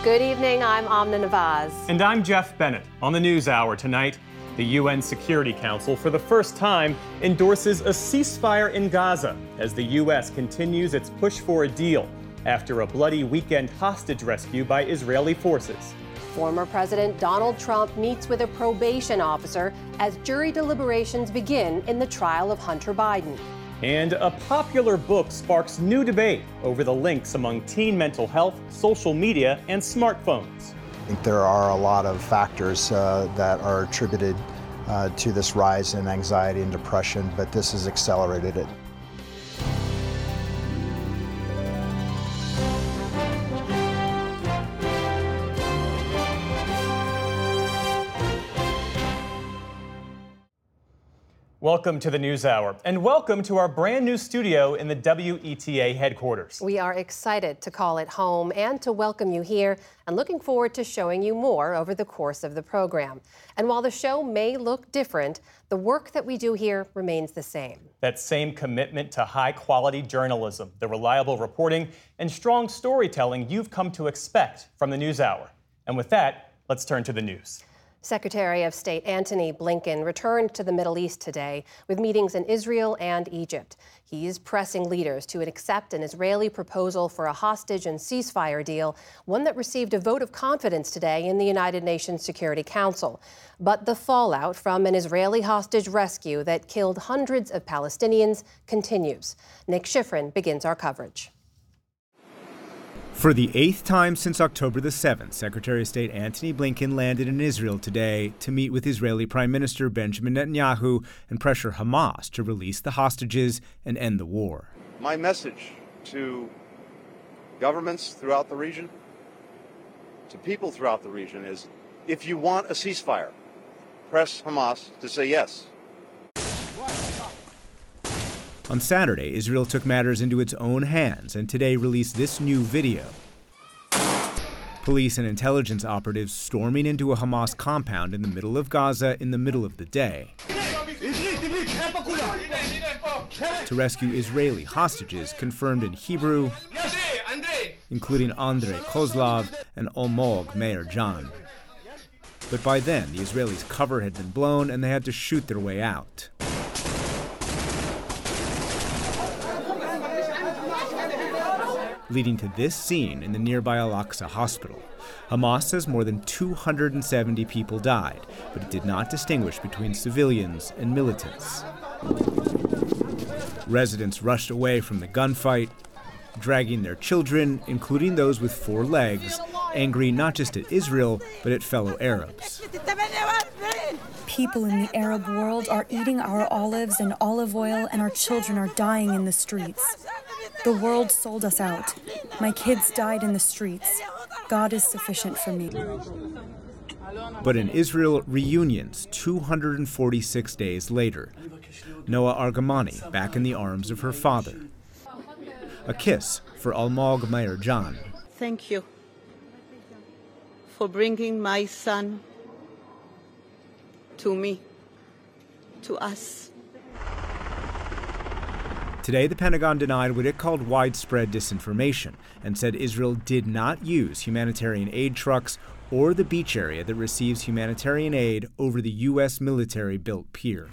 Good evening, I'm Amna Nawaz. And I'm Jeff Bennett. On the NewsHour tonight, the UN Security Council for the first time endorses a ceasefire in Gaza as the U.S. continues its push for a deal after a bloody weekend hostage rescue by Israeli forces. Former President Donald Trump meets with a probation officer as jury deliberations begin in the trial of Hunter Biden. And a popular book sparks new debate over the links among teen mental health, social media, and smartphones. I think there are a lot of factors that are attributed to this rise in anxiety and depression, but this has accelerated it. Welcome to the NewsHour, and welcome to our brand new studio in the WETA headquarters. We are excited to call it home and to welcome you here, and looking forward to showing you more over the course of the program. And while the show may look different, the work that we do here remains the same. That same commitment to high-quality journalism, the reliable reporting, and strong storytelling you've come to expect from the NewsHour. And with that, let's turn to the news. Secretary of State Antony Blinken returned to the Middle East today with meetings in Israel and Egypt. He is pressing leaders to accept an Israeli proposal for a hostage and ceasefire deal, one that received a vote of confidence today in the United Nations Security Council. But the fallout from an Israeli hostage rescue that killed hundreds of Palestinians continues. Nick Schifrin begins our coverage. For the 8th time since October the 7th, Secretary of State Antony Blinken landed in Israel today to meet with Israeli Prime Minister Benjamin Netanyahu and pressure Hamas to release the hostages and end the war. My message to governments throughout the region, to people throughout the region is, if you want a ceasefire, press Hamas to say yes. On Saturday, Israel took matters into its own hands and today released this new video. Police and intelligence operatives storming into a Hamas compound in the middle of Gaza in the middle of the day to rescue Israeli hostages confirmed in Hebrew, including Andrei Kozlov and Almog Meir Jan. But by then, the Israelis' cover had been blown and they had to shoot their way out. Leading to this scene in the nearby Al-Aqsa hospital. Hamas says more than 270 people died, but it did not distinguish between civilians and militants. Residents rushed away from the gunfight, dragging their children, including those with 4 legs, angry not just at Israel, but at fellow Arabs. People in the Arab world are eating our olives and olive oil, and our children are dying in the streets. The world sold us out. My kids died in the streets. God is sufficient for me. But in Israel, reunions 246 days later. Noah Argamani back in the arms of her father. A kiss for Almog Meir Jan. Thank you for bringing my son to me, to us. Today, the Pentagon denied what it called widespread disinformation and said Israel did not use humanitarian aid trucks or the beach area that receives humanitarian aid over the U.S. military-built pier.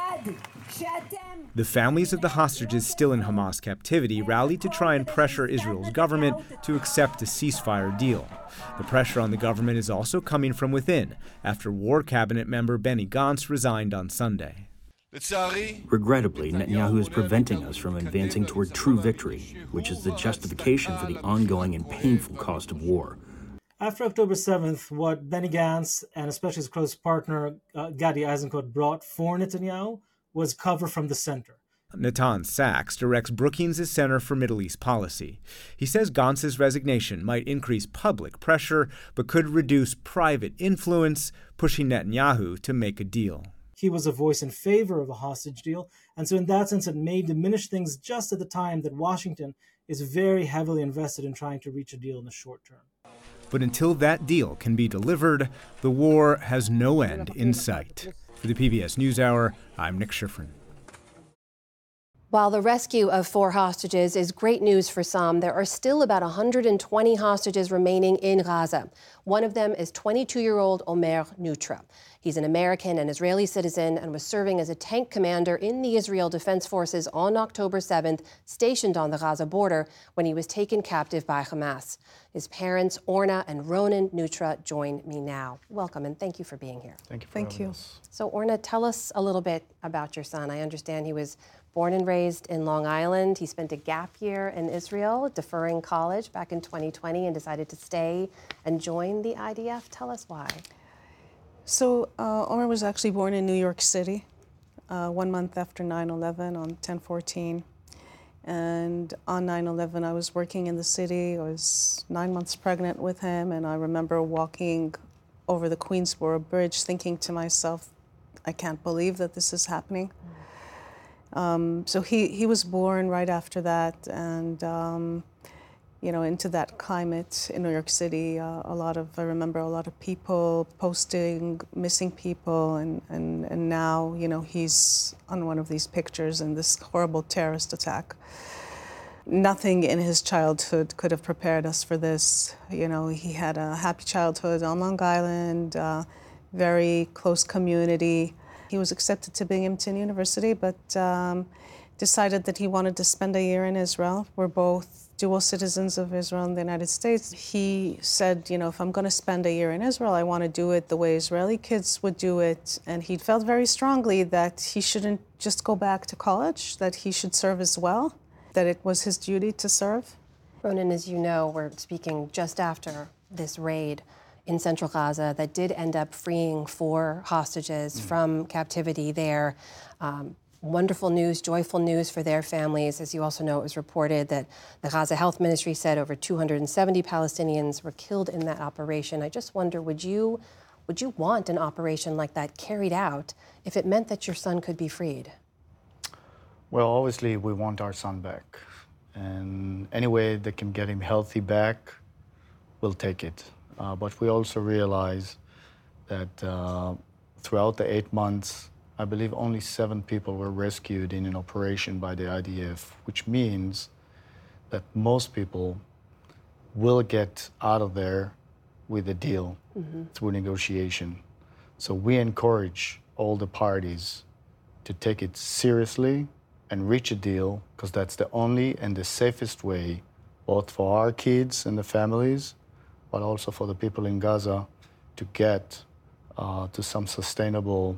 The families of the hostages still in Hamas captivity rallied to try and pressure Israel's government to accept a ceasefire deal. The pressure on the government is also coming from within after War Cabinet member Benny Gantz resigned on Sunday. Regrettably, Netanyahu is preventing us from advancing toward true victory, which is the justification for the ongoing and painful cost of war. After October 7th, what Benny Gantz and especially his close partner Gadi Eisenkot brought for Netanyahu was cover from the center. Natan Sachs directs Brookings' Center for Middle East Policy. He says Gantz's resignation might increase public pressure, but could reduce private influence, pushing Netanyahu to make a deal. He was a voice in favor of a hostage deal, and so in that sense it may diminish things just at the time that Washington is very heavily invested in trying to reach a deal in the short term. But until that deal can be delivered, the war has no end in sight. For the PBS NewsHour, I'm Nick Schifrin. While the rescue of 4 hostages is great news for some, there are still about 120 hostages remaining in Gaza. One of them is 22-year-old Omer Nutra. He's an American and Israeli citizen and was serving as a tank commander in the Israel Defense Forces on October 7th, stationed on the Gaza border when he was taken captive by Hamas. His parents, Orna and Ronan Nutra, join me now. Welcome and thank you for being here. Thank you for having us. So Orna, tell us a little bit about your son. I understand he was born and raised in Long Island. He spent a gap year in Israel, deferring college back in 2020, and decided to stay and join the IDF. Tell us why. So Omer was actually born in New York City 1 month after 9/11 on 10/14. And on 9/11, I was working in the city. I was 9 months pregnant with him, and I remember walking over the Queensboro Bridge thinking to myself, I can't believe that this is happening. So he was born right after that, and into that climate in New York City. I remember a lot of people posting missing people, and now he's on one of these pictures in this horrible terrorist attack. Nothing in his childhood could have prepared us for this. He had a happy childhood on Long Island, very close community. He was accepted to Binghamton University, but decided that he wanted to spend a year in Israel. We're both dual citizens of Israel and the United States. He said, if I'm going to spend a year in Israel, I want to do it the way Israeli kids would do it. And he felt very strongly that he shouldn't just go back to college, that he should serve as well, that it was his duty to serve. Ronan, as you know, we're speaking just after this raid in central Gaza that did end up freeing 4 hostages from captivity there. Wonderful news, joyful news for their families. As you also know, it was reported that the Gaza Health Ministry said over 270 Palestinians were killed in that operation. I just wonder, would you want an operation like that carried out if it meant that your son could be freed? Well, obviously, we want our son back. And any way that can get him healthy back, we'll take it. But we also realize that throughout the 8 months, I believe only 7 people were rescued in an operation by the IDF, which means that most people will get out of there with a deal through negotiation. So we encourage all the parties to take it seriously and reach a deal, because that's the only and the safest way, both for our kids and the families, but also for the people in Gaza, to get to some sustainable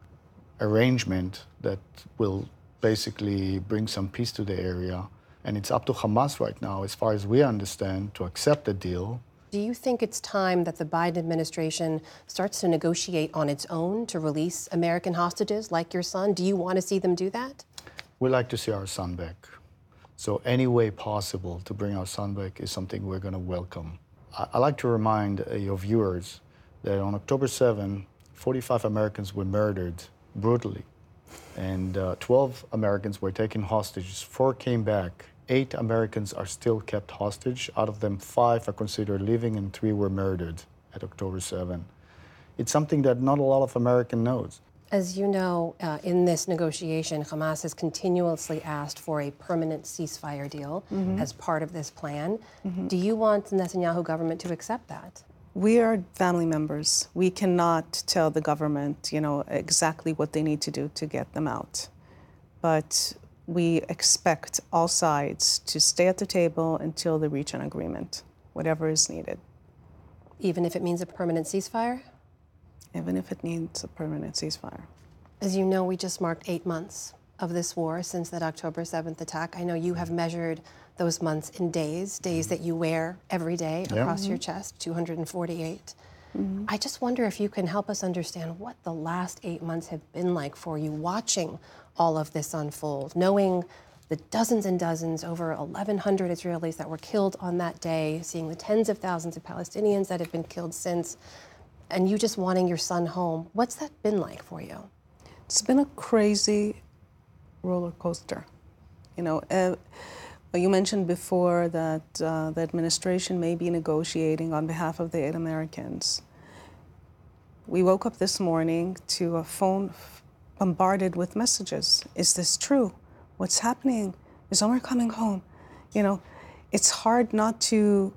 arrangement that will basically bring some peace to the area. And it's up to Hamas right now, as far as we understand, to accept the deal. Do you think it's time that the Biden administration starts to negotiate on its own to release American hostages like your son? Do you want to see them do that? We like to see our son back. So any way possible to bring our son back is something we're going to welcome. I like to remind your viewers that on October 7, 45 Americans were murdered brutally, and 12 Americans were taken hostage. 4 came back. 8 Americans are still kept hostage. Out of them, 5 are considered living and 3 were murdered at October 7. It's something that not a lot of Americans knows. As you know, in this negotiation, Hamas has continuously asked for a permanent ceasefire deal as part of this plan. Do you want the Netanyahu government to accept that? We are family members. We cannot tell the government, exactly what they need to do to get them out. But we expect all sides to stay at the table until they reach an agreement, whatever is needed. Even if it means a permanent ceasefire? Even if it needs a permanent ceasefire. As you know, we just marked 8 months of this war since that October 7th attack. I know you have measured those months in days that you wear every day across your chest, 248. I just wonder if you can help us understand what the last 8 months have been like for you, watching all of this unfold, knowing the dozens and dozens, over 1,100 Israelis that were killed on that day, seeing the tens of thousands of Palestinians that have been killed since, and you just wanting your son home. What's that been like for you? It's been a crazy roller coaster. You mentioned before that the administration may be negotiating on behalf of the 8 Americans. We woke up this morning to a phone bombarded with messages. Is this true? What's happening? Is Omer coming home? You know, it's hard not to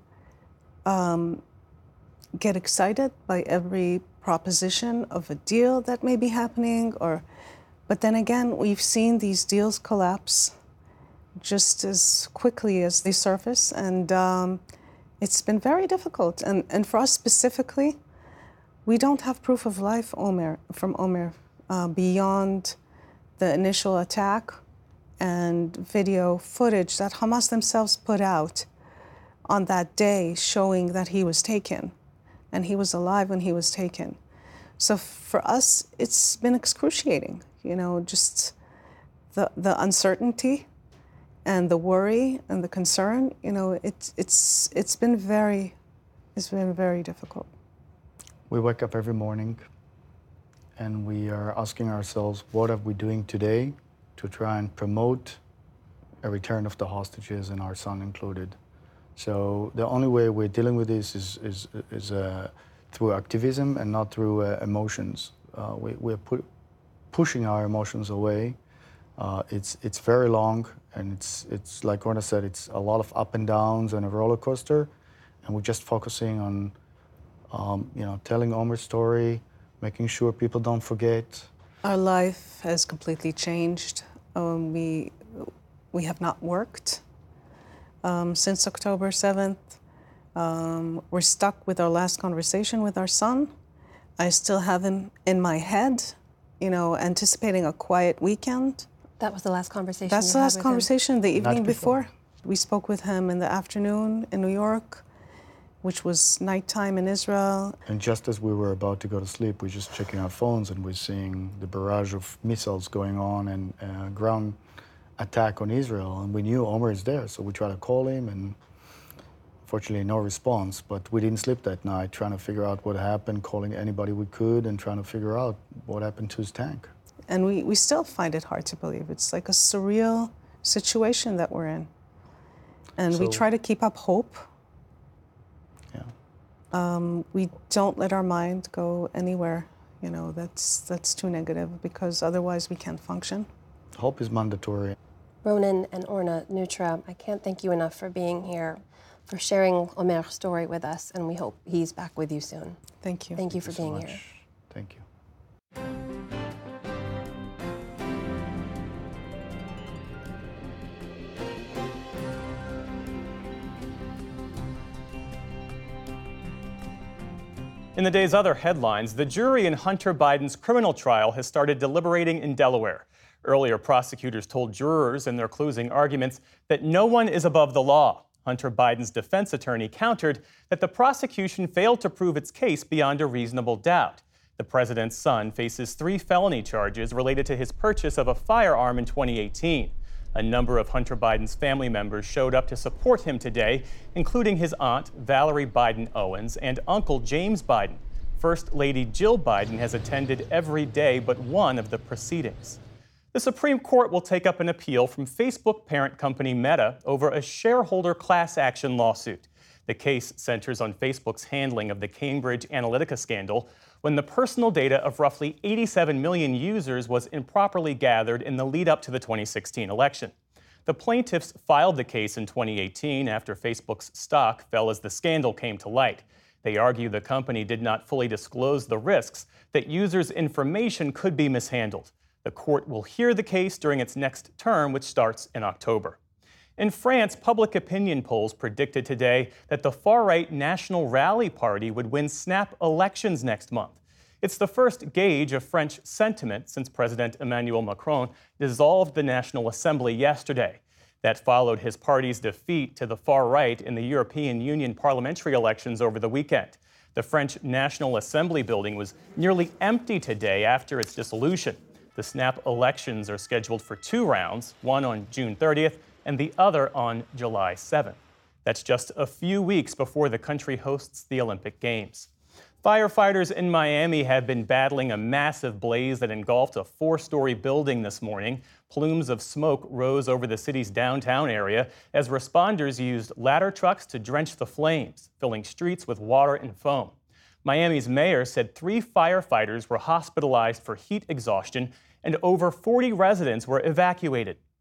get excited by every proposition of a deal that may be happening, but then again, we've seen these deals collapse just as quickly as they surface, and it's been very difficult. And for us specifically, we don't have proof of life from Omer beyond the initial attack and video footage that Hamas themselves put out on that day showing that he was taken, and he was alive when he was taken. So for us, it's been excruciating, you know, just the uncertainty and the worry and the concern, you know, it's been very difficult. We wake up every morning and we are asking ourselves, what are we doing today to try and promote a return of the hostages, and our son included? So the only way we're dealing with this is through activism and not through emotions. We're pushing our emotions away. It's very long, and it's like Orna said, it's a lot of up and downs and a roller coaster, and we're just focusing on telling Omer's story, making sure people don't forget. Our life has completely changed. We have not worked since October 7th. We're stuck with our last conversation with our son. I still have him in my head, you know, anticipating a quiet weekend. That was the last conversation. That's the last conversation, the evening before. We spoke with him in the afternoon in New York, which was nighttime in Israel. And just as we were about to go to sleep, we're just checking our phones and we're seeing the barrage of missiles going on and ground attack on Israel. And we knew Omer is there, so we tried to call him, and fortunately no response. But we didn't sleep that night, trying to figure out what happened, calling anybody we could, and trying to figure out what happened to his tank. And we still find it hard to believe. It's like a surreal situation that we're in. And we try to keep up hope. We don't let our mind go anywhere, you know, that's too negative, because otherwise we can't function. Hope is mandatory. Ronen and Orna Nutra, I can't thank you enough for being here, for sharing Omer's story with us, and we hope he's back with you soon. Thank you. Thank you for being here. Thank you. In the day's other headlines, the jury in Hunter Biden's criminal trial has started deliberating in Delaware. Earlier, prosecutors told jurors in their closing arguments that no one is above the law. Hunter Biden's defense attorney countered that the prosecution failed to prove its case beyond a reasonable doubt. The president's son faces 3 felony charges related to his purchase of a firearm in 2018. A number of Hunter Biden's family members showed up to support him today, including his aunt, Valerie Biden Owens, and uncle James Biden. First Lady Jill Biden has attended every day but one of the proceedings. The Supreme Court will take up an appeal from Facebook parent company Meta over a shareholder class action lawsuit. The case centers on Facebook's handling of the Cambridge Analytica scandal, when the personal data of roughly 87 million users was improperly gathered in the lead up to the 2016 election. The plaintiffs filed the case in 2018 after Facebook's stock fell as the scandal came to light. They argue the company did not fully disclose the risks that users' information could be mishandled. The court will hear the case during its next term, which starts in October. In France, public opinion polls predicted today that the far-right National Rally Party would win snap elections next month. It's the first gauge of French sentiment since President Emmanuel Macron dissolved the National Assembly yesterday. That followed his party's defeat to the far right in the European Union parliamentary elections over the weekend. The French National Assembly building was nearly empty today after its dissolution. The snap elections are scheduled for 2 rounds, one on June 30th and the other on July 7th. That's just a few weeks before the country hosts the Olympic Games. Firefighters in Miami have been battling a massive blaze that engulfed a 4-story building this morning. Plumes of smoke rose over the city's downtown area as responders used ladder trucks to drench the flames, filling streets with water and foam. Miami's mayor said 3 firefighters were hospitalized for heat exhaustion and over 40 residents were evacuated.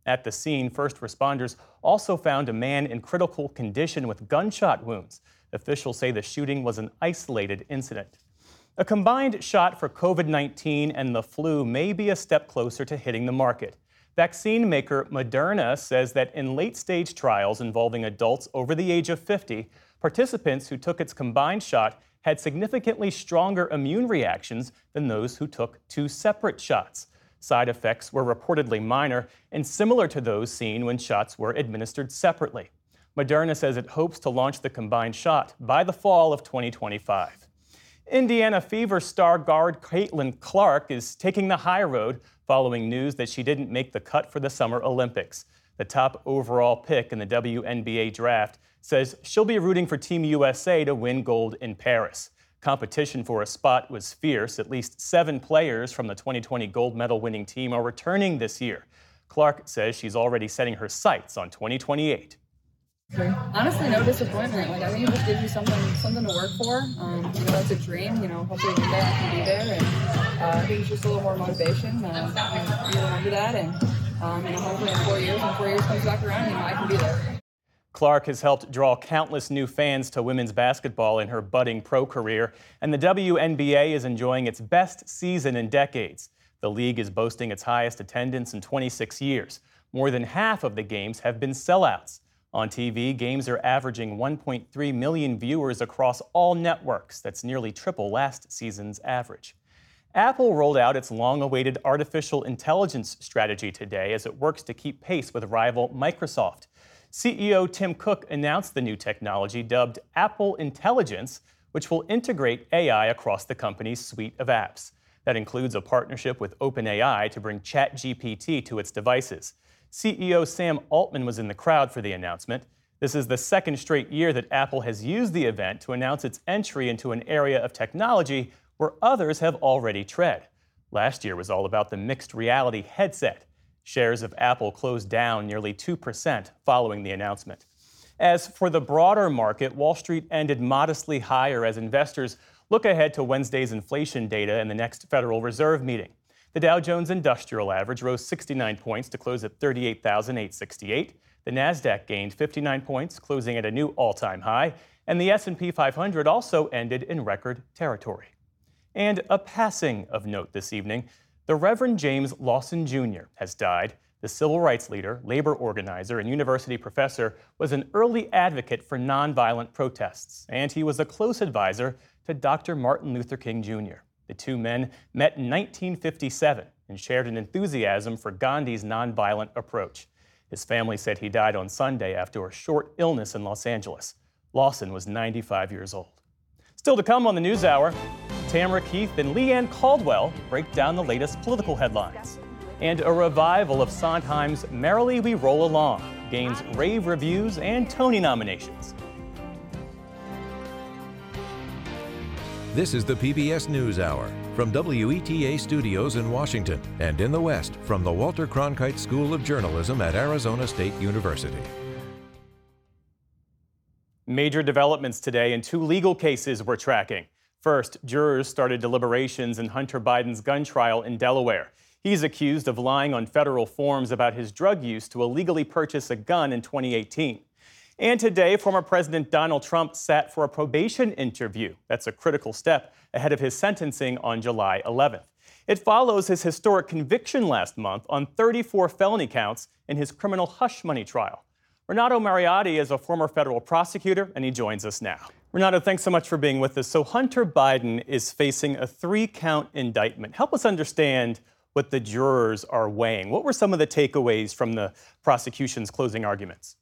At the scene, first responders also found a man in critical condition with gunshot wounds. Officials say the shooting was an isolated incident. A combined shot for COVID-19 and the flu may be a step closer to hitting the market. Vaccine maker Moderna says that in late-stage trials involving adults over the age of 50, participants who took its combined shot had significantly stronger immune reactions than those who took two separate shots. Side effects were reportedly minor and similar to those seen when shots were administered separately. Moderna says it hopes to launch the combined shot by the fall of 2025. Indiana Fever star guard Caitlin Clark is taking the high road following news that she didn't make the cut for the Summer Olympics. The top overall pick in the WNBA draft says she'll be rooting for Team USA to win gold in Paris. Competition for a spot was fierce. At least 7 players from the 2020 gold medal winning team are returning this year. Clark says she's already setting her sights on 2028. Honestly, no disappointment. I think it just gives you something to work for. That's a dream. Hopefully one day I can be there, and I think it's just a little more motivation. You remember that, and hopefully in 4 years, when 4 years comes back around, I can be there. Clark has helped draw countless new fans to women's basketball in her budding pro career, and the WNBA is enjoying its best season in decades. The league is boasting its highest attendance in 26 years. More than half of the games have been sellouts. On TV, games are averaging 1.3 million viewers across all networks. That's nearly triple last season's average. Apple rolled out its long-awaited artificial intelligence strategy today as it works to keep pace with rival Microsoft. CEO Tim Cook announced the new technology dubbed Apple Intelligence, which will integrate AI across the company's suite of apps. That includes a partnership with OpenAI to bring ChatGPT to its devices. CEO Sam Altman was in the crowd for the announcement. This is the second straight year that Apple has used the event to announce its entry into an area of technology where others have already tread. Last year was all about the mixed reality headset. Shares of Apple closed down nearly 2% following the announcement. As for the broader market, Wall Street ended modestly higher as investors look ahead to Wednesday's inflation data and the next Federal Reserve meeting. The Dow Jones Industrial Average rose 69 points to close at 38,868. The Nasdaq gained 59 points, closing at a new all-time high. And the S&P 500 also ended in record territory. And a passing of note this evening. The Reverend James Lawson Jr. has died. The civil rights leader, labor organizer, and university professor was an early advocate for nonviolent protests, and he was a close advisor to Dr. Martin Luther King Jr. The two men met in 1957 and shared an enthusiasm for Gandhi's nonviolent approach. His family said he died on Sunday after a short illness in Los Angeles. Lawson was 95 years old. Still to come on the NewsHour, Tamara Keith and Leanne Caldwell break down the latest political headlines. And a revival of Sondheim's Merrily We Roll Along gains rave reviews and Tony nominations. This is the PBS NewsHour from WETA Studios in Washington and in the West from the Walter Cronkite School of Journalism at Arizona State University. Major developments today in 2 legal cases we're tracking. First, jurors started deliberations in Hunter Biden's gun trial in Delaware. He's accused of lying on federal forms about his drug use to illegally purchase a gun in 2018. And today, former President Donald Trump sat for a probation interview. That's a critical step ahead of his sentencing on July 11th. It follows his historic conviction last month on 34 felony counts in his criminal hush money trial. Renato Mariotti is a former federal prosecutor, and he joins us now. Renato, thanks so much for being with us. So Hunter Biden is facing a 3-count indictment. Help us understand what the jurors are weighing. What were some of the takeaways from the prosecution's closing arguments?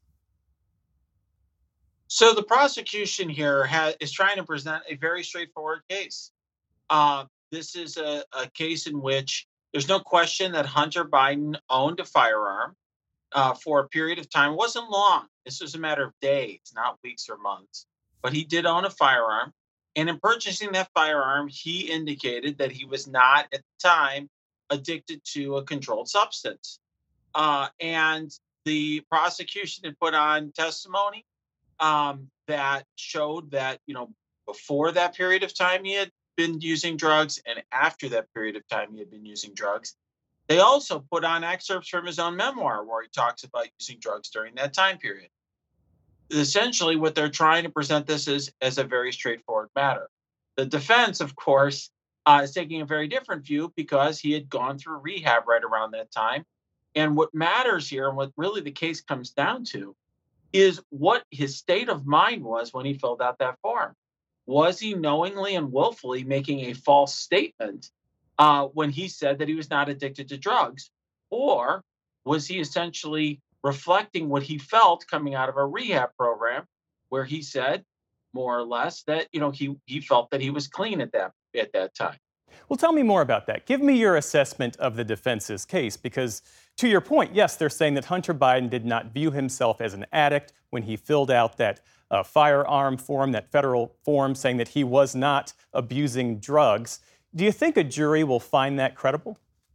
So the prosecution here is trying to present a very straightforward case. This is a case in which there's no question that Hunter Biden owned a firearm for a period of time. It wasn't long. This was a matter of days, not weeks or months. But he did own a firearm. And in purchasing that firearm, he indicated that he was not, at the time, addicted to a controlled substance. And the prosecution had put on testimony that showed that, before that period of time, he had been using drugs, and after that period of time, he had been using drugs. They also put on excerpts from his own memoir where he talks about using drugs during that time period. Essentially, what they're trying to present this as a very straightforward matter. The defense, of course, is taking a very different view because he had gone through rehab right around that time. And what matters here, and what really the case comes down to, is what his state of mind was when he filled out that form. Was he knowingly and willfully making a false statement when he said that he was not addicted to drugs? Or was he essentially reflecting what he felt coming out of a rehab program where he said, more or less, that he felt that he was clean at that time? Well, tell me more about that. Give me your assessment of the defense's case, because to your point, yes, they're saying that Hunter Biden did not view himself as an addict when he filled out that firearm form, that federal form, saying that he was not abusing drugs. Do you think a jury will find that credible?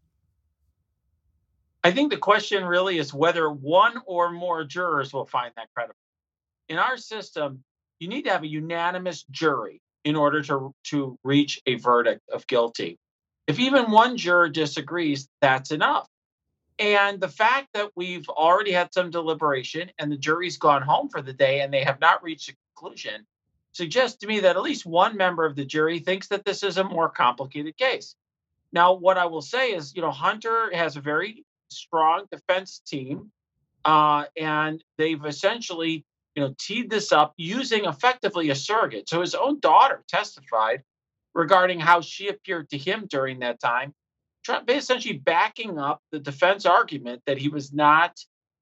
I think the question really is whether one or more jurors will find that credible. In our system, you need to have a unanimous jury in order to reach a verdict of guilty. If even one juror disagrees, that's enough. And the fact that we've already had some deliberation and the jury's gone home for the day and they have not reached a conclusion suggests to me that at least one member of the jury thinks that this is a more complicated case. Now, what I will say is, Hunter has a very strong defense team, and they've essentially teed this up using effectively a surrogate. So his own daughter testified regarding how she appeared to him during that time, essentially backing up the defense argument that he was not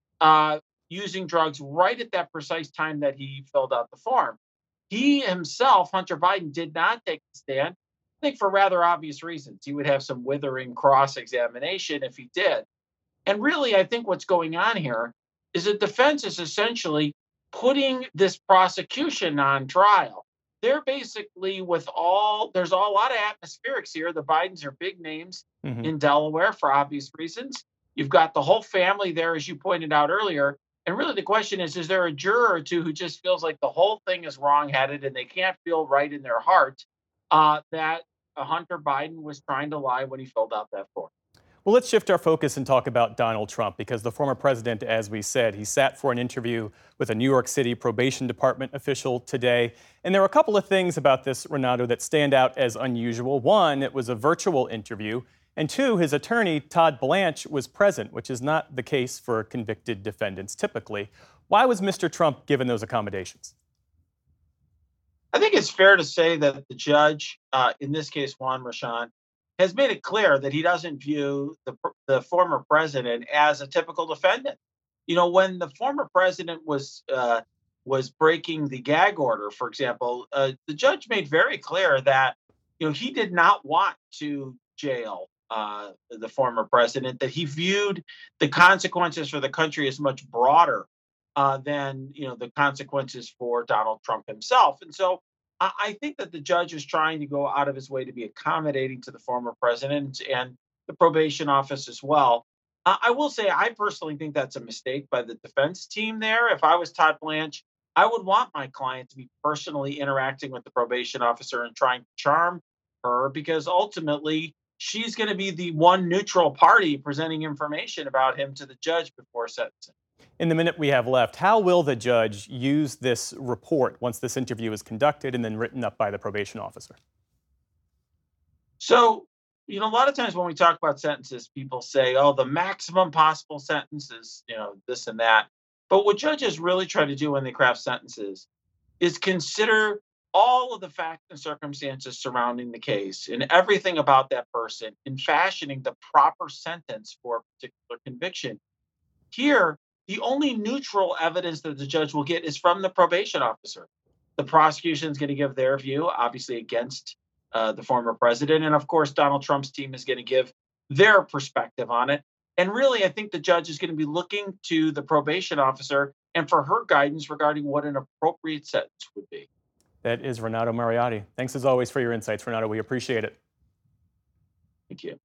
using drugs right at that precise time that he filled out the form. He himself, Hunter Biden, did not take the stand, I think for rather obvious reasons. He would have some withering cross-examination if he did. And really, I think what's going on here is the defense is essentially putting this prosecution on trial. They're basically there's a lot of atmospherics here. The Bidens are big names in Delaware for obvious reasons. You've got the whole family there, as you pointed out earlier. And really the question is there a juror or two who just feels like the whole thing is wrongheaded and they can't feel right in their heart that Hunter Biden was trying to lie when he filled out that form? Well, let's shift our focus and talk about Donald Trump, because the former president, as we said, he sat for an interview with a New York City probation department official today. And there are a couple of things about this, Renato, that stand out as unusual. One, it was a virtual interview. And two, his attorney, Todd Blanche, was present, which is not the case for convicted defendants typically. Why was Mr. Trump given those accommodations? I think it's fair to say that the judge, in this case, Juan Merchan, has made it clear that he doesn't view the former president as a typical defendant. When the former president was breaking the gag order, for example, the judge made very clear that he did not want to jail the former president, that he viewed the consequences for the country as much broader than the consequences for Donald Trump himself. And so I think that the judge is trying to go out of his way to be accommodating to the former president and the probation office as well. I will say I personally think that's a mistake by the defense team there. If I was Todd Blanche, I would want my client to be personally interacting with the probation officer and trying to charm her, because ultimately she's going to be the one neutral party presenting information about him to the judge before sentencing. In the minute we have left, how will the judge use this report once this interview is conducted and then written up by the probation officer? So, a lot of times when we talk about sentences, people say, oh, the maximum possible sentence is, this and that. But what judges really try to do when they craft sentences is consider all of the facts and circumstances surrounding the case and everything about that person in fashioning the proper sentence for a particular conviction. Here, the only neutral evidence that the judge will get is from the probation officer. The prosecution is going to give their view, obviously against the former president. And of course, Donald Trump's team is going to give their perspective on it. And really, I think the judge is going to be looking to the probation officer and for her guidance regarding what an appropriate sentence would be. That is Renato Mariotti. Thanks as always for your insights, Renato. We appreciate it. Thank you.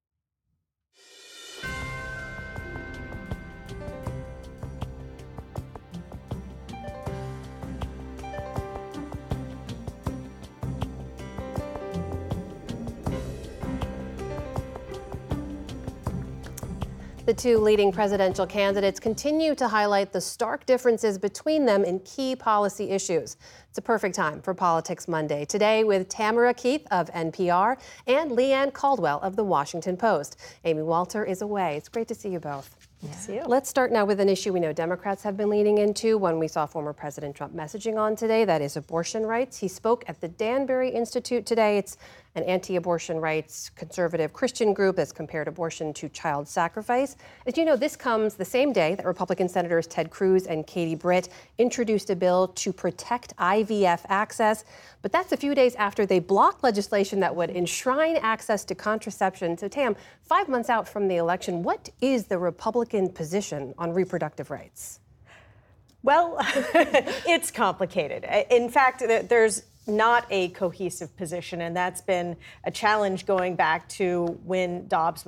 The two leading presidential candidates continue to highlight the stark differences between them in key policy issues. It's a perfect time for Politics Monday. Today with Tamara Keith of NPR and Leanne Caldwell of The Washington Post. Amy Walter is away. It's great to see you both. Yeah. Let's start now with an issue we know Democrats have been leaning into, one we saw former President Trump messaging on today, that is abortion rights. He spoke at the Danbury Institute today. It's an anti-abortion rights conservative Christian group that's compared abortion to child sacrifice. As you know, this comes the same day that Republican Senators Ted Cruz and Katie Britt introduced a bill to protect IVF access. But that's a few days after they blocked legislation that would enshrine access to contraception. So, Tam, 5 months out from the election, what is the Republican position on reproductive rights? Well, it's complicated. In fact, there's not a cohesive position, and that's been a challenge going back to when Dobbs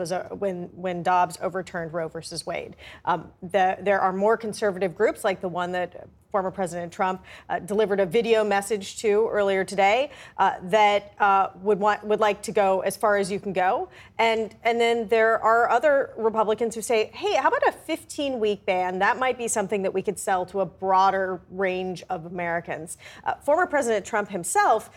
overturned Roe versus Wade. There are more conservative groups, like the one that former President Trump delivered a video message to earlier today, that would like to go as far as you can go, and then there are other Republicans who say, hey, how about a 15-week ban? That might be something that we could sell to a broader range of Americans. Former President Trump himself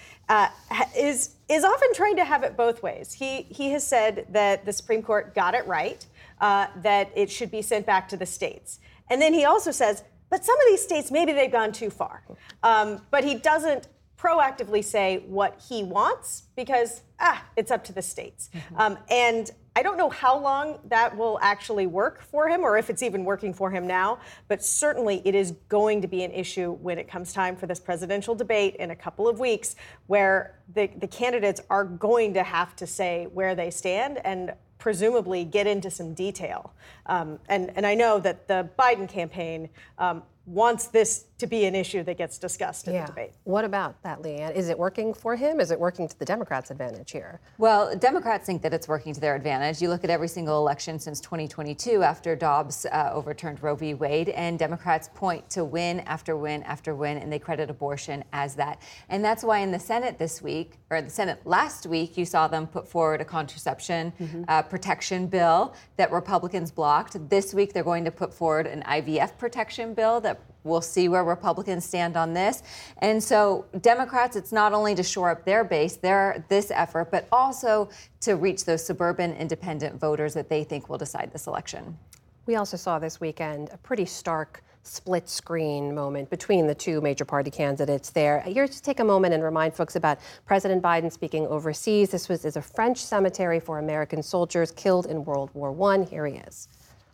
is often trying to have it both ways. He has said that the Supreme Court got it right, that it should be sent back to the states, and then he also says, but some of these states, maybe they've gone too far. But he doesn't proactively say what he wants because, it's up to the states. And I don't know how long that will actually work for him or if it's even working for him now, but certainly it is going to be an issue when it comes time for this presidential debate in a couple of weeks, where the candidates are going to have to say where they stand and presumably get into some detail. And I know that the Biden campaign wants this to be an issue that gets discussed in the debate. What about that, Leanne? Is it working for him? Is it working to the Democrats' advantage here? Well, Democrats think that it's working to their advantage. You look at every single election since 2022 after Dobbs overturned Roe v. Wade, and Democrats point to win after win after win, and they credit abortion as that. And that's why in the Senate this week, or the Senate last week, you saw them put forward a contraception protection bill that Republicans blocked. This week, they're going to put forward an IVF protection bill that we'll see where Republicans stand on this. And so Democrats, it's not only to shore up their base, this effort, but also to reach those suburban independent voters that they think will decide this election. We also saw this weekend a pretty stark split screen moment between the two major party candidates there. Here, just take a moment and remind folks about President Biden speaking overseas. This was at a French cemetery for American soldiers killed in World War I. Here he is.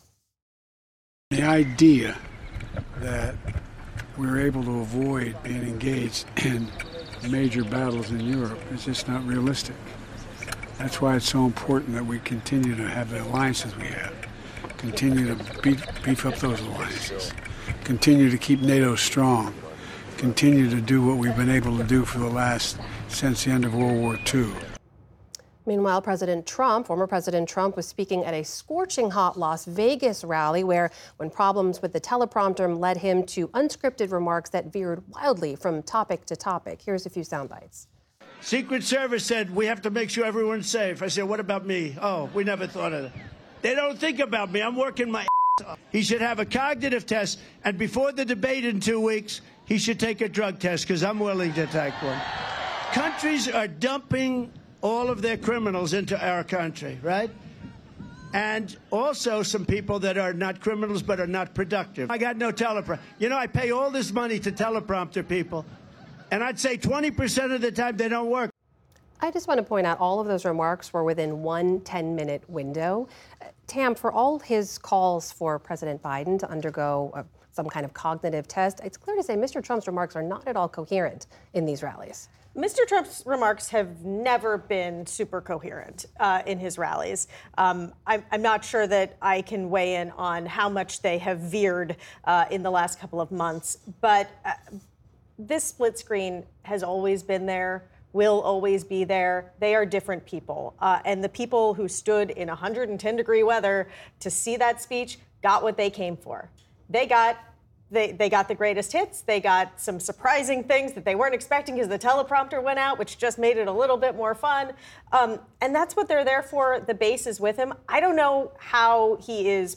The idea that we were able to avoid being engaged in major battles in Europe is just not realistic. That's why it's so important that we continue to have the alliances we have, continue to beef up those alliances, continue to keep NATO strong, continue to do what we've been able to do since the end of World War II. Meanwhile, former President Trump, was speaking at a scorching hot Las Vegas rally where, when problems with the teleprompter led him to unscripted remarks that veered wildly from topic to topic. Here's a few sound bites. Secret Service said, we have to make sure everyone's safe. I said, what about me? Oh, we never thought of that. They don't think about me. I'm working my ass off. He should have a cognitive test, and before the debate in 2 weeks, he should take a drug test, because I'm willing to take one. Countries are dumping all of their criminals into our country, right? And also some people that are not criminals but are not productive. I got no teleprompter. You know, I pay all this money to teleprompter people, and I'd say 20% of the time they don't work. I just want to point out all of those remarks were within one 10-minute window. Tam, for all his calls for President Biden to undergo some kind of cognitive test, it's clear to say Mr. Trump's remarks are not at all coherent in these rallies. Mr. Trump's remarks have never been super coherent in his rallies. I'm not sure that I can weigh in on how much they have veered in the last couple of months, but this split screen has always been there, will always be there. They are different people. And the people who stood in 110-degree weather to see that speech got what they came for. They got they got the greatest hits. They got some surprising things that they weren't expecting because the teleprompter went out, which just made it a little bit more fun. And that's what they're there for. The base is with him. I don't know how he is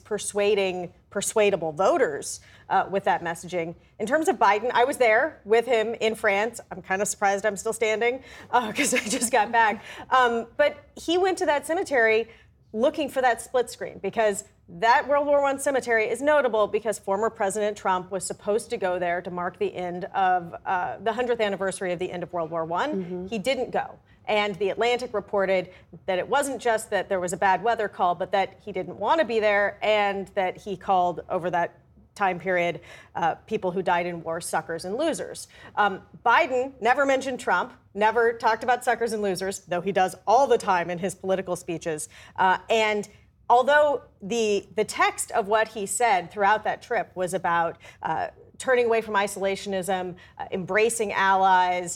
persuadable voters with that messaging. In terms of Biden, I was there with him in France. I'm kind of surprised I'm still standing because I just got back. But he went to that cemetery looking for that split screen because that World War I cemetery is notable because former President Trump was supposed to go there to mark the end of the 100th anniversary of the end of World War I. Mm-hmm. He didn't go. And The Atlantic reported that it wasn't just that there was a bad weather call, but that he didn't want to be there and that he called over that time period people who died in war suckers and losers. Biden never mentioned Trump, never talked about suckers and losers, though he does all the time in his political speeches. And although the text of what he said throughout that trip was about turning away from isolationism, embracing allies,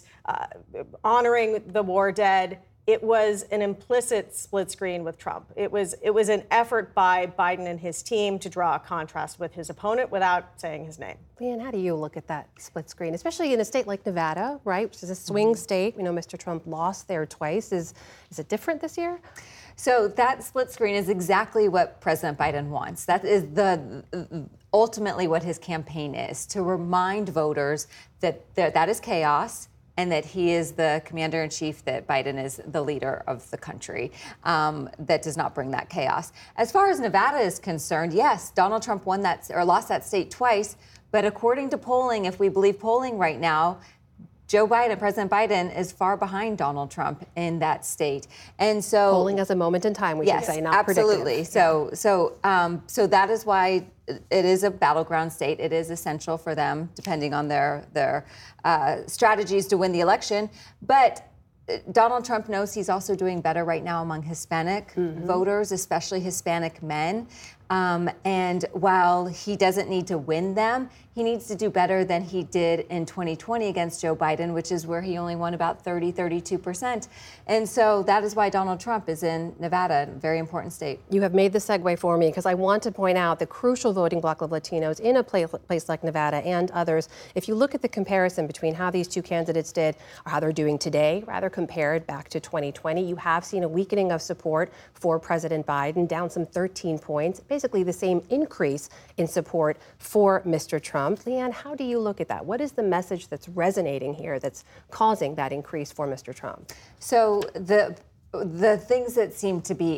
honoring the war dead, it was an implicit split screen with Trump. It was an effort by Biden and his team to draw a contrast with his opponent without saying his name. Leanne, how do you look at that split screen, especially in a state like Nevada, right, which is a swing state? We know Mr. Trump lost there twice. Is it different this year? So that split screen is exactly what President Biden wants. That is ultimately what his campaign is, to remind voters that that is chaos and that he is the commander-in-chief, that Biden is the leader of the country. That does not bring that chaos. As far as Nevada is concerned, yes, Donald Trump won that or lost that state twice, but according to polling, if we believe polling right now, Joe Biden, President Biden, is far behind Donald Trump in that state, and so polling as a moment in time, we should say, not absolutely. predictive. So that is why it is a battleground state. It is essential for them, depending on their strategies to win the election. But Donald Trump knows he's also doing better right now among Hispanic voters, especially Hispanic men. And while he doesn't need to win them, he needs to do better than he did in 2020 against Joe Biden, which is where he only won about 32%. And so that is why Donald Trump is in Nevada, a very important state. You have made the segue for me because I want to point out the crucial voting bloc of Latinos in a place like Nevada and others. If you look at the comparison between how these two candidates did or how they're doing today, rather compared back to 2020, you have seen a weakening of support for President Biden, down some 13 points, basically the same increase in support for Mr. Trump. Leanne, how do you look at that? What is the message that's resonating here that's causing that increase for Mr. Trump? So the things that seem to be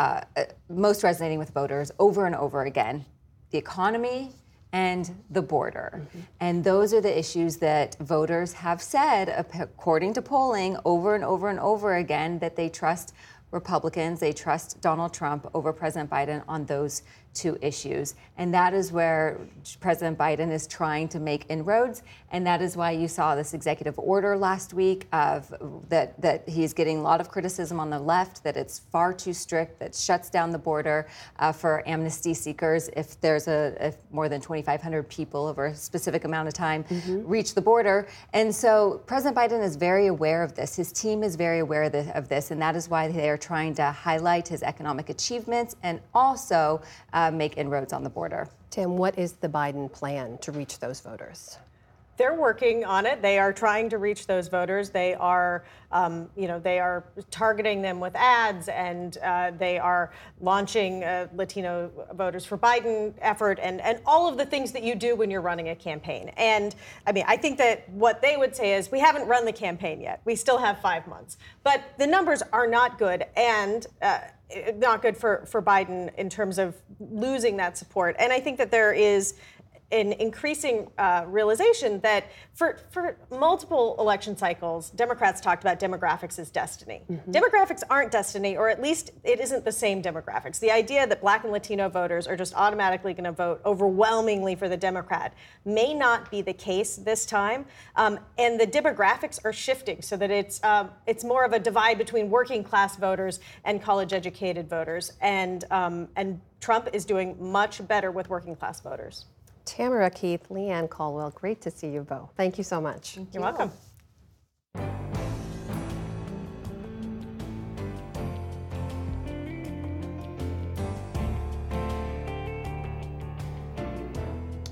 most resonating with voters over and over again, the economy and the border. And those are the issues that voters have said, according to polling, over and over and over again, that they trust Republicans, they trust Donald Trump over President Biden on those two issues. And that is where President Biden is trying to make inroads. And that is why you saw this executive order last week of that he's getting a lot of criticism on the left, that it's far too strict, that shuts down the border for amnesty seekers if more than 2,500 people over a specific amount of time reach the border. And so President Biden is very aware of this. His team is very aware of this. And that is why they are trying to highlight his economic achievements and also make inroads on the border. Tim, what is the Biden plan to reach those voters? They're working on it. They are trying to reach those voters. They are, they are targeting them with ads, and they are launching Latino Voters for Biden effort, and all of the things that you do when you're running a campaign. And I mean, I think that what they would say is, we haven't run the campaign yet. We still have 5 months, but the numbers are not good, and not good for Biden in terms of losing that support. And I think that there is an increasing realization that for multiple election cycles, Democrats talked about demographics as destiny. Demographics aren't destiny, or at least it isn't the same demographics. The idea that Black and Latino voters are just automatically going to vote overwhelmingly for the Democrat may not be the case this time. And the demographics are shifting so that it's more of a divide between working class voters and college educated voters. And Trump is doing much better with working class voters. Tamara Keith, Leanne Caldwell, great to see you both. Thank you so much. You're welcome.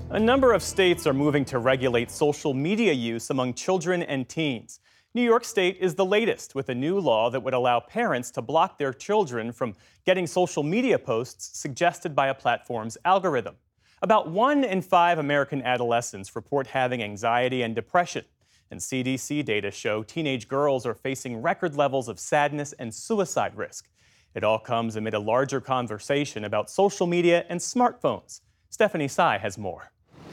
A number of states are moving to regulate social media use among children and teens. New York State is the latest, with a new law that would allow parents to block their children from getting social media posts suggested by a platform's algorithm. About 1 in 5 American adolescents report having anxiety and depression, and CDC data show teenage girls are facing record levels of sadness and suicide risk. It all comes amid a larger conversation about social media and smartphones. Stephanie Tsai has more.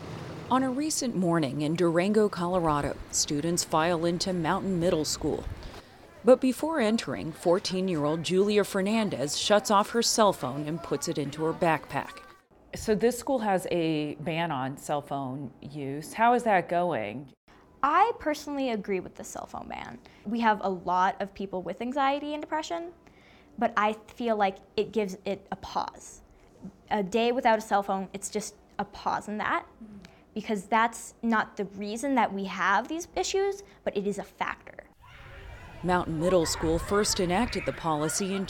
On a recent morning in Durango, Colorado, students file into Mountain Middle School. But before entering, 14-year-old Julia Fernandez shuts off her cell phone and puts it into her backpack. So this school has a ban on cell phone use. How is that going? I personally agree with the cell phone ban. We have a lot of people with anxiety and depression, but I feel like it gives it a pause. A day without a cell phone, it's just a pause in that. Because that's not the reason that we have these issues, but it is a factor. Mountain Middle School first enacted the policy in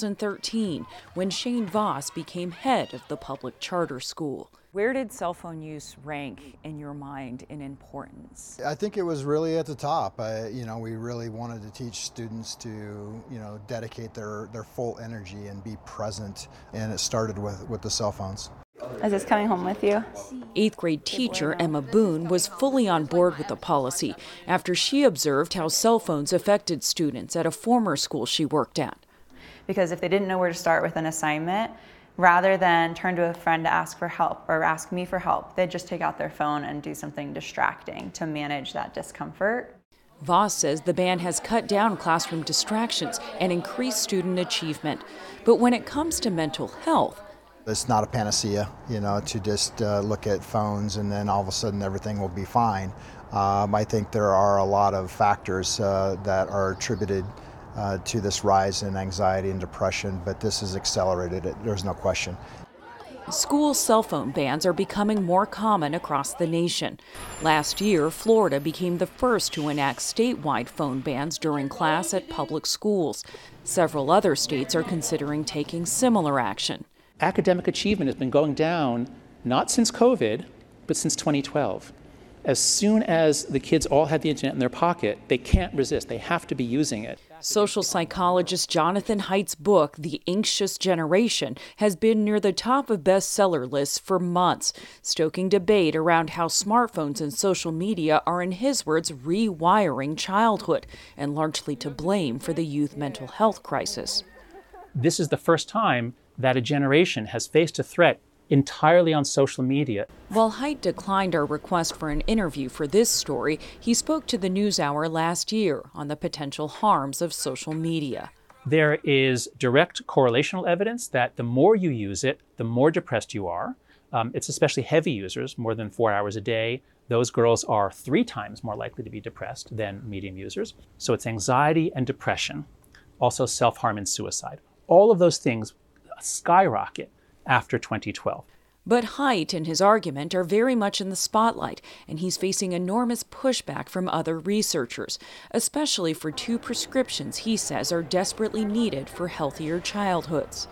2013 when Shane Voss became head of the public charter school. Where did cell phone use rank in your mind in importance? I think it was really at the top. We really wanted to teach students to, dedicate their full energy and be present, and it started with the cell phones. Is this coming home with you? 8th grade teacher Emma Boone was fully on board with the policy after she observed how cell phones affected students at a former school she worked at. Because if they didn't know where to start with an assignment, rather than turn to a friend to ask for help or ask me for help, they'd just take out their phone and do something distracting to manage that discomfort. Voss says the ban has cut down classroom distractions and increased student achievement. But when it comes to mental health, it's not a panacea, to just look at phones and then all of a sudden everything will be fine. I think there are a lot of factors that are attributed to this rise in anxiety and depression, but this has accelerated it, there's no question. School cell phone bans are becoming more common across the nation. Last year, Florida became the first to enact statewide phone bans during class at public schools. Several other states are considering taking similar action. Academic achievement has been going down, not since COVID, but since 2012. As soon as the kids all have the internet in their pocket, they can't resist. They have to be using it. Social psychologist Jonathan Haidt's book, The Anxious Generation, has been near the top of bestseller lists for months, stoking debate around how smartphones and social media are, in his words, rewiring childhood, and largely to blame for the youth mental health crisis. This is the first time that a generation has faced a threat entirely on social media. While Haidt declined our request for an interview for this story, he spoke to the NewsHour last year on the potential harms of social media. There is direct correlational evidence that the more you use it, the more depressed you are. It's especially heavy users, more than 4 hours a day. Those girls are 3 times more likely to be depressed than medium users. So it's anxiety and depression, also self-harm and suicide. All of those things skyrocket after 2012. But Haidt and his argument are very much in the spotlight, and he's facing enormous pushback from other researchers, especially for 2 prescriptions he says are desperately needed for healthier childhoods.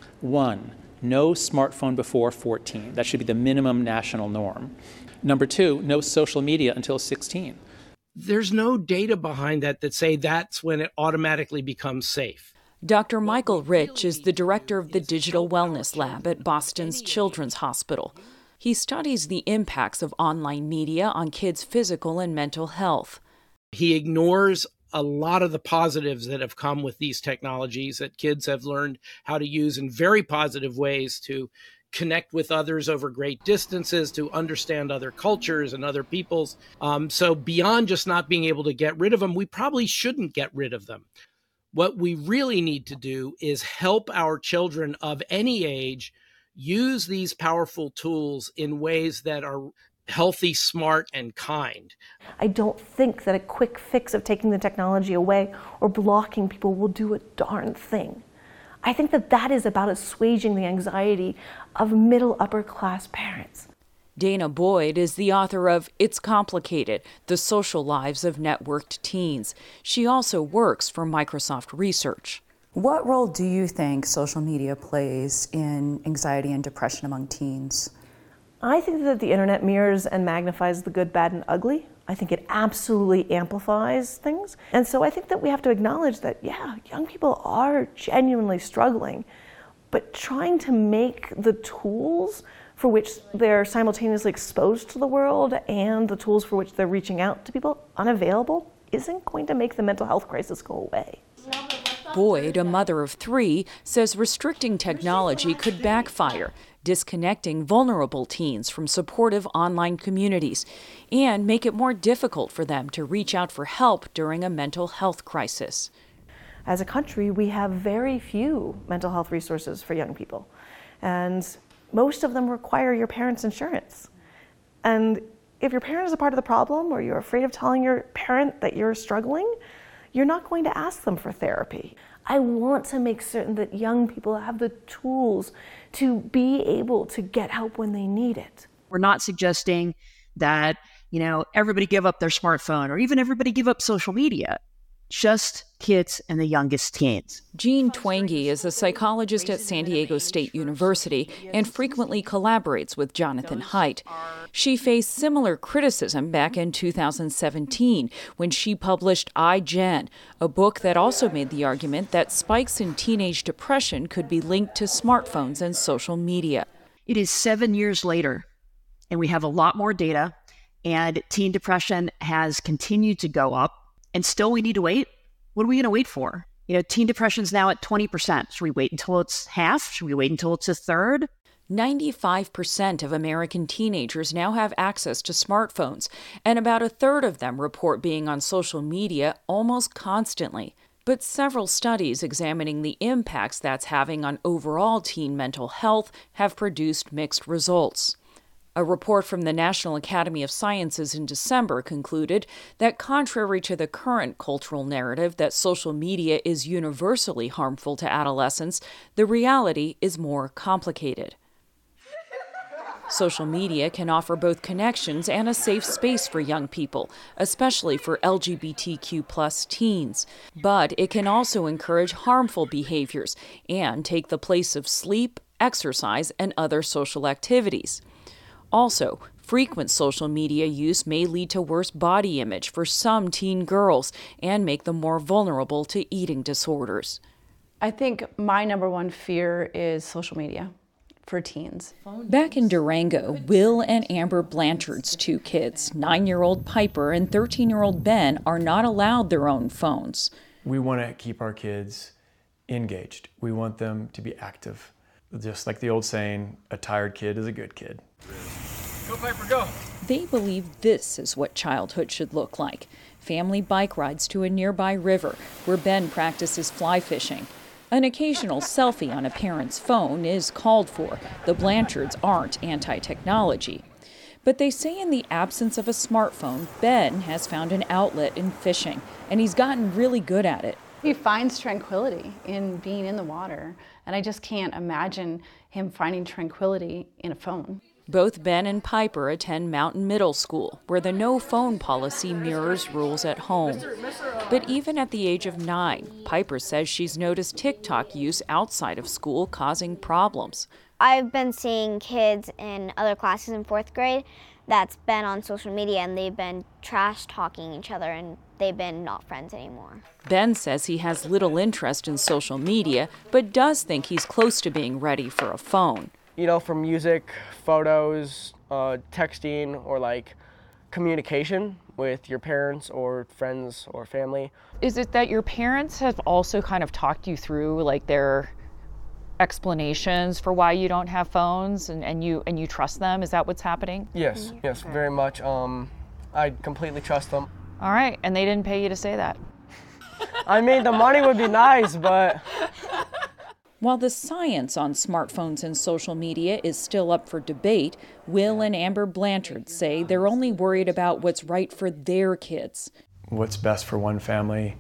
1, no smartphone before 14. That should be the minimum national norm. Number 2, no social media until 16. There's no data behind that say that's when it automatically becomes safe. Dr. Michael Rich is the director of the Digital Wellness Lab at Boston's Children's Hospital. He studies the impacts of online media on kids' physical and mental health. He ignores a lot of the positives that have come with these technologies that kids have learned how to use in very positive ways to connect with others over great distances, to understand other cultures and other peoples. So beyond just not being able to get rid of them, we probably shouldn't get rid of them. What we really need to do is help our children of any age use these powerful tools in ways that are healthy, smart, and kind. I don't think that a quick fix of taking the technology away or blocking people will do a darn thing. I think that is about assuaging the anxiety of middle upper class parents. Dana Boyd is the author of It's Complicated, The Social Lives of Networked Teens. She also works for Microsoft Research. What role do you think social media plays in anxiety and depression among teens? I think that the internet mirrors and magnifies the good, bad, and ugly. I think it absolutely amplifies things. And so I think that we have to acknowledge that, yeah, young people are genuinely struggling, but trying to make the tools for which they're simultaneously exposed to the world and the tools for which they're reaching out to people unavailable isn't going to make the mental health crisis go away. Boyd, a mother of 3, says restricting technology could backfire, disconnecting vulnerable teens from supportive online communities, and make it more difficult for them to reach out for help during a mental health crisis. As a country, we have very few mental health resources for young people, and most of them require your parents' insurance. And if your parent is a part of the problem, or you're afraid of telling your parent that you're struggling, you're not going to ask them for therapy. I want to make certain that young people have the tools to be able to get help when they need it. We're not suggesting that, everybody give up their smartphone or even everybody give up social media. Just kids and the youngest teens. Jean Twenge is a psychologist at San Diego State University and frequently collaborates with Jonathan Haidt. She faced similar criticism back in 2017 when she published iGen, a book that also made the argument that spikes in teenage depression could be linked to smartphones and social media. It is 7 years later, and we have a lot more data, and teen depression has continued to go up. And still we need to wait? What are we going to wait for? Teen depression is now at 20%. Should we wait until it's half? Should we wait until it's a third? 95% of American teenagers now have access to smartphones, and about a third of them report being on social media almost constantly. But several studies examining the impacts that's having on overall teen mental health have produced mixed results. A report from the National Academy of Sciences in December concluded that contrary to the current cultural narrative that social media is universally harmful to adolescents, the reality is more complicated. Social media can offer both connections and a safe space for young people, especially for LGBTQ+ teens. But it can also encourage harmful behaviors and take the place of sleep, exercise, and other social activities. Also, frequent social media use may lead to worse body image for some teen girls and make them more vulnerable to eating disorders. I think my number one fear is social media for teens. Back in Durango, Will and Amber Blanchard's 2 kids, 9-year-old Piper and 13-year-old Ben, are not allowed their own phones. We want to keep our kids engaged. We want them to be active. Just like the old saying, a tired kid is a good kid. Go, Piper, go! They believe this is what childhood should look like. Family bike rides to a nearby river where Ben practices fly fishing. An occasional selfie on a parent's phone is called for. The Blanchards aren't anti-technology. But they say in the absence of a smartphone, Ben has found an outlet in fishing, and he's gotten really good at it. He finds tranquility in being in the water, and I just can't imagine him finding tranquility in a phone. Both Ben and Piper attend Mountain Middle School, where the no-phone policy mirrors rules at home. But even at the age of 9, Piper says she's noticed TikTok use outside of school causing problems. I've been seeing kids in other classes in 4th grade that's been on social media, and they've been trash-talking each other, and they've been not friends anymore. Ben says he has little interest in social media, but does think he's close to being ready for a phone. For music, photos, texting, or communication with your parents or friends or family. Is it that your parents have also kind of talked you through their explanations for why you don't have phones and you trust them? Is that what's happening? Yes, very much. I completely trust them. All right, and they didn't pay you to say that? I mean, the money would be nice, but... While the science on smartphones and social media is still up for debate, Will and Amber Blanchard say they're only worried about what's right for their kids. What's best for one family,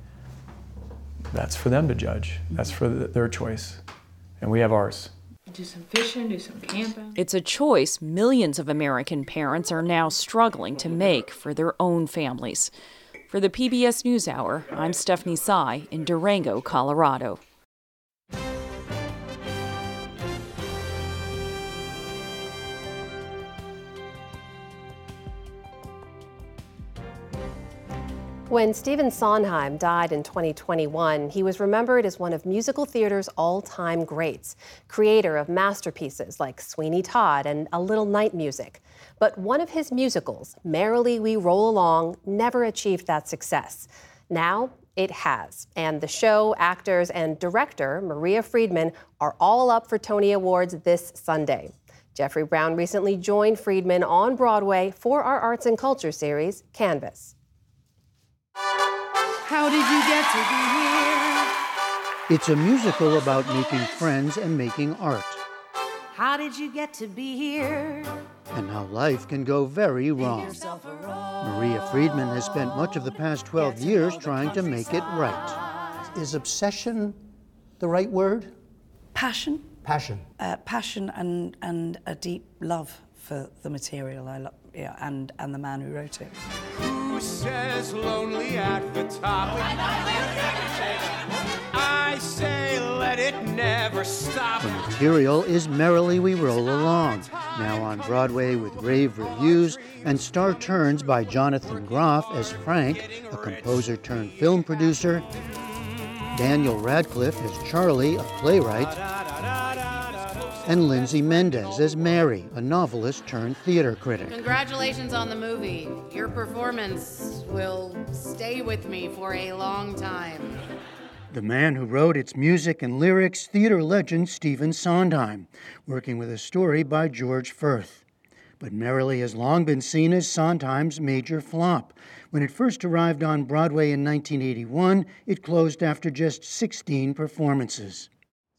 that's for them to judge. That's for their choice. And we have ours. Do some fishing, do some camping. It's a choice millions of American parents are now struggling to make for their own families. For the PBS NewsHour, I'm Stephanie Tsai in Durango, Colorado. When Stephen Sondheim died in 2021, he was remembered as one of musical theater's all-time greats, creator of masterpieces like Sweeney Todd and A Little Night Music. But one of his musicals, Merrily We Roll Along, never achieved that success. Now it has, and the show, actors, and director, Maria Friedman, are all up for Tony Awards this Sunday. Jeffrey Brown recently joined Friedman on Broadway for our Arts and Culture series, Canvas. How did you get to be here? It's a musical about making friends and making art, How did you get to be here? and how life can go very wrong. Maria Friedman has spent much of the past 12 years trying to make it right. Is obsession the right word? Passion. Passion. Passion and a deep love for the material and the man who wrote it. Who says lonely at the top? I say let it never stop. The material is Merrily We Roll Along, now on Broadway with rave reviews and star turns by Jonathan Groff as Frank, a composer turned film producer, Daniel Radcliffe as Charlie, a playwright, and Lindsay Mendez as Mary, a novelist turned theater critic. Congratulations on the movie. Your performance will stay with me for a long time. The man who wrote its music and lyrics, theater legend Stephen Sondheim, working with a story by George Furth. But Merrily has long been seen as Sondheim's major flop. When it first arrived on Broadway in 1981, it closed after just 16 performances.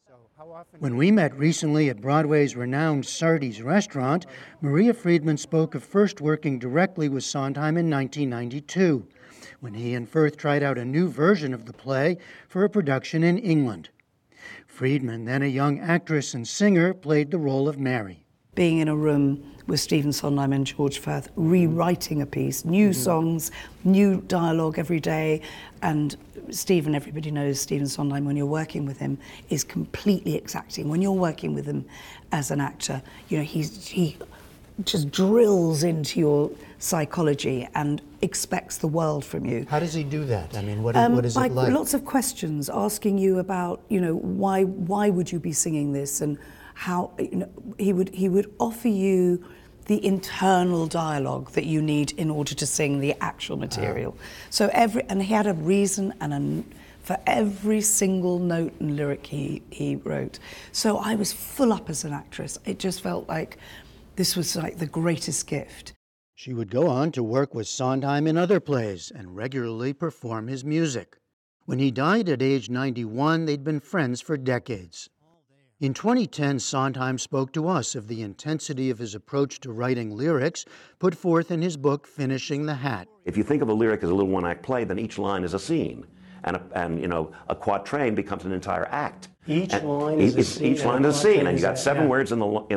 When we met recently at Broadway's renowned Sardi's restaurant, Maria Friedman spoke of first working directly with Sondheim in 1992, when he and Furth tried out a new version of the play for a production in England. Friedman, then a young actress and singer, played the role of Mary. Being in a room with Stephen Sondheim and George Furth, rewriting a piece, new songs, new dialogue every day, and Stephen, everybody knows Stephen Sondheim, when you're working with him, is completely exacting. When you're working with him as an actor, he just drills into your psychology and expects the world from you. How does he do that? I mean, what is it like? Lots of questions, asking you about, why would you be singing this, and how, he would offer you the internal dialogue that you need in order to sing the actual material. So and he had a reason for every single note and lyric he wrote. So I was full up as an actress. It just felt like this was like the greatest gift. She would go on to work with Sondheim in other plays and regularly perform his music. When he died at age 91, they'd been friends for decades. In 2010, Sondheim spoke to us of the intensity of his approach to writing lyrics put forth in his book, Finishing the Hat. If you think of a lyric as a little one-act play, then each line is a scene. And a quatrain becomes an entire act. Each line is a scene. Each line is a scene, and you got 7 words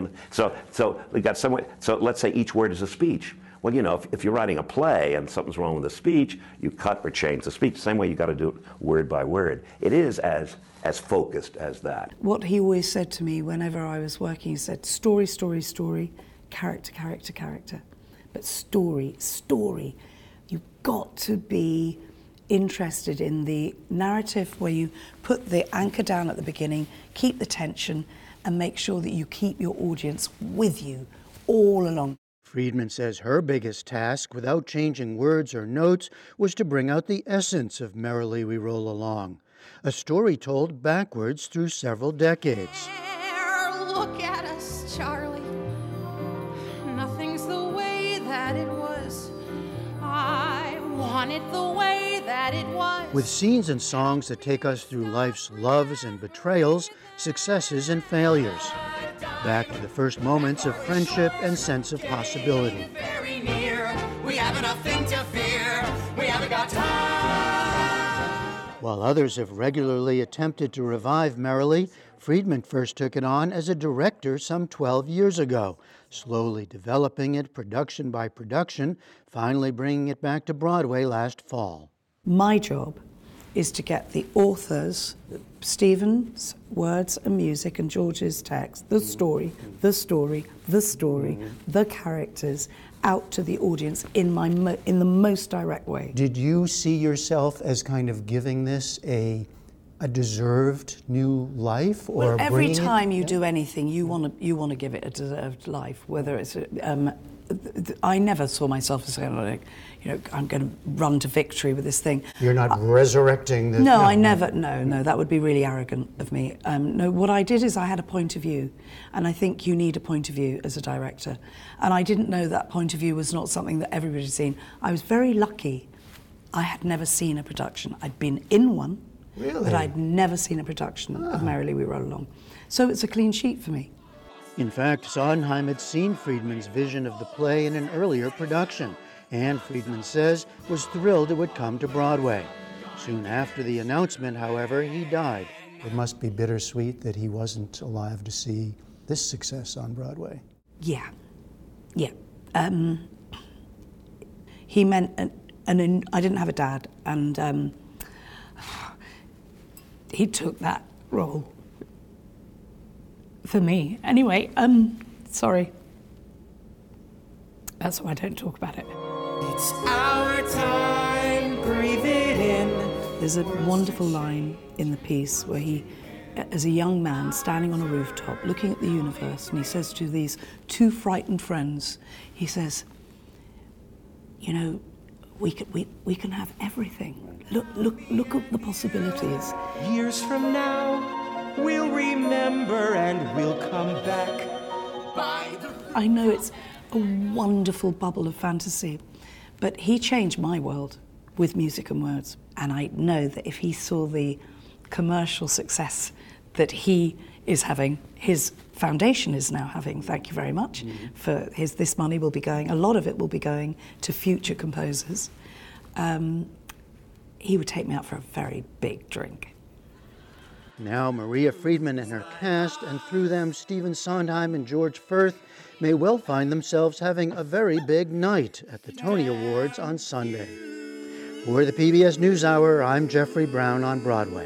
so we got 7 words. So let's say each word is a speech. Well, if you're writing a play and something's wrong with the speech, you cut or change the speech. Same way you got to do it word by word. It is as focused as that. What he always said to me whenever I was working, he said, story, story, story, character, character, character. But story, story. You've got to be interested in the narrative where you put the anchor down at the beginning, keep the tension, and make sure that you keep your audience with you all along. Friedman says her biggest task, without changing words or notes, was to bring out the essence of Merrily We Roll Along, a story told backwards through several decades. Look at us, Charlie. Nothing's the way that it was. I want it the way that it was. With scenes and songs that take us through life's loves and betrayals, successes and failures. Back to the first moments of friendship and sense of possibility. Very near. We have nothing to fear. We haven't got time. While others have regularly attempted to revive Merrily, Friedman first took it on as a director some 12 years ago, slowly developing it production by production, finally bringing it back to Broadway last fall. My job is to get the authors, Stephen's words and music and George's text, the story, the characters, out to the audience in the most direct way. Did you see yourself as kind of giving this a deserved new life, or every time you do anything, you want to give it a deserved life. Whether it's, I never saw myself as saying, like, I'm going to run to victory with this thing. You're not resurrecting this. No, I never. No, that would be really arrogant of me. No, what I did is I had a point of view, and I think you need a point of view as a director. And I didn't know that point of view was not something that everybody's seen. I was very lucky. I had never seen a production. I'd been in one. Really? But I'd never seen a production of Merrily We Roll Along. So it's a clean sheet for me. In fact, Sondheim had seen Friedman's vision of the play in an earlier production, and Friedman says was thrilled it would come to Broadway. Soon after the announcement, however, he died. It must be bittersweet that he wasn't alive to see this success on Broadway. Yeah. He meant, and I didn't have a dad, and he took that role for me. Anyway, sorry. That's why I don't talk about it. It's our time, breathe it in. There's a wonderful line in the piece where he, as a young man standing on a rooftop looking at the universe, and he says to these two frightened friends, he says, we can have everything. Look at the possibilities. Years from now, we'll remember and we'll come back. I know it's a wonderful bubble of fantasy, but he changed my world with music and words. And I know that if he saw the commercial success that he is having, his foundation is now having, thank you very much, for this money will be going, a lot of it will be going to future composers. He would take me out for a very big drink. Now Maria Friedman and her cast, and through them Stephen Sondheim and George Furth, may well find themselves having a very big night at the Tony Awards on Sunday. For the PBS NewsHour, I'm Jeffrey Brown on Broadway.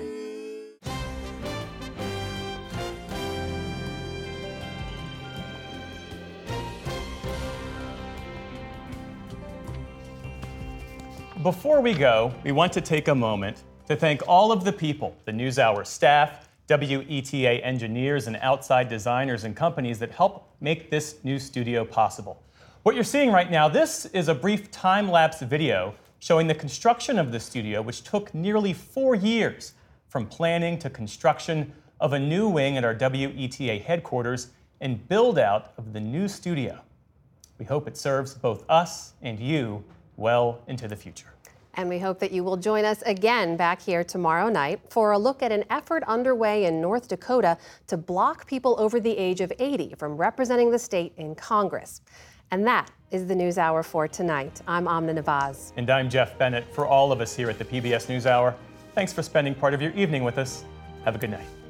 Before we go, we want to take a moment to thank all of the people, the NewsHour staff, WETA engineers, and outside designers and companies that help make this new studio possible. What you're seeing right now, this is a brief time-lapse video showing the construction of the studio, which took nearly 4 years, from planning to construction of a new wing at our WETA headquarters and build-out of the new studio. We hope it serves both us and you well into the future. And we hope that you will join us again back here tomorrow night for a look at an effort underway in North Dakota to block people over the age of 80 from representing the state in Congress. And that is the NewsHour for tonight. I'm Amna Nawaz. And I'm Jeff Bennett. For all of us here at the PBS NewsHour, thanks for spending part of your evening with us. Have a good night.